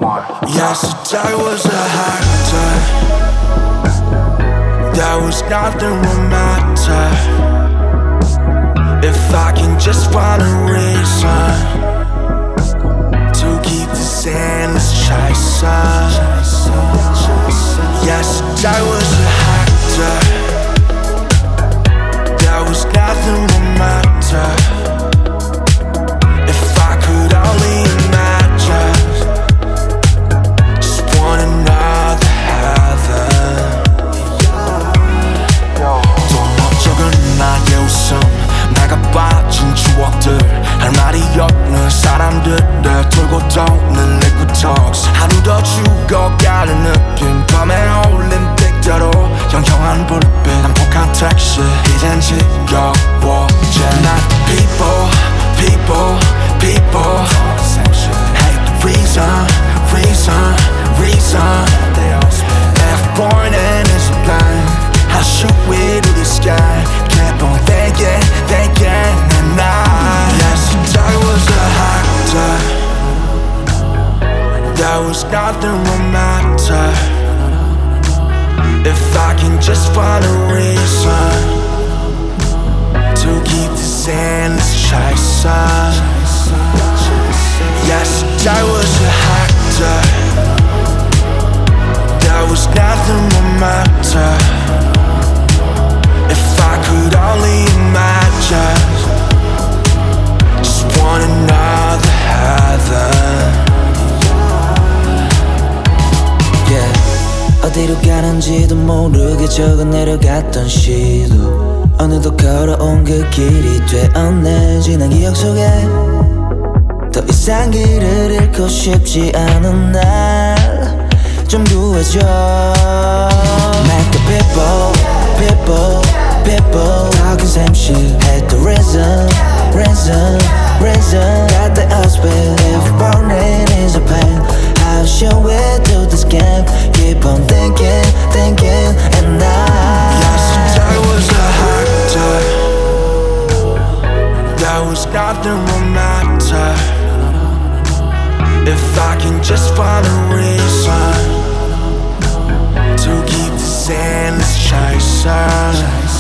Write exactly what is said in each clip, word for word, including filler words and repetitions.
Yesterday was a hot day. There was nothing romantic. If I can just find a reason to keep this endless chasing. Yesterday was a hot day. There was nothing romantic. If I could only imagine just one another heaven. 또 멋쩍은 나의 웃음, 내가 빠진 추억들, 할 말이 없는 사람들을 돌고 도는 liquid talks. 하루 더 죽어가는 느낌, 밤에 어울린 빅대로 영영한 불빛, 난폭한 택시, 이젠 지겨워져. Not people, people, people. Hate the reason, reason, reason. If morning is blind, how should we do this guy? Keep on thinking, thinking at night. Yesterday was a hot day. There was nothing romantic. If I can just find a reason to keep this endless chasing. Yesterday was a hot day. There was nothing romantic. If I could only imagine just one another heaven. Yeah. 어디로 가는지도 모르게 적어 내려갔던 시도 어느덧 걸어온 그 길이 되었네. 지난 기억 속에 더 이상 길을 잃고 싶지 않은 날 좀 구해줘. Make the people, people, people talking same shit. Hate the reason, reason, reason. Got the outspit. If burning is a pain, how should we do this game? Keep on thinking, thinking at night. Yesterday was a hot day. There was nothing romantic. If I can just find a reason to keep this endless chasing.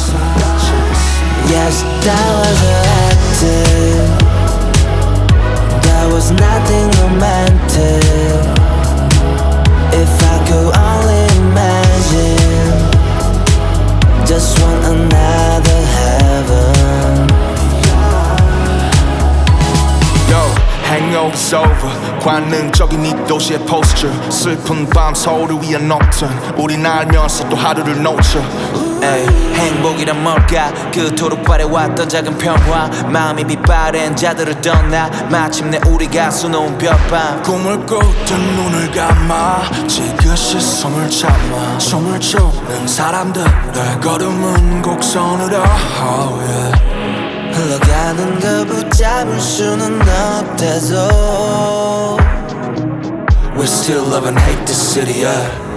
Yes, that was a hot day. There was nothing romantic. If I could only imagine just one another heaven. Yo, hangover's over. 관능적인 이 도시의 posture. 슬픈 밤 서울을 위한 nocturne. 우린 알면서 또 하루를 놓쳐. 에이, 행복이란 뭘까? 그토록 바래왔던 작은 평화. 마음이 빛바랜 자들을 떠나 마침내 우리가 수놓은 별밤. 꿈을 꾸듯 눈을 감아 지그시 숨을 참아 숨을 추는 사람들의 걸음은 곡선으로 oh, yeah. 흘러가는 걸 붙잡을 수는 없대서 We still love and hate this city, yeah.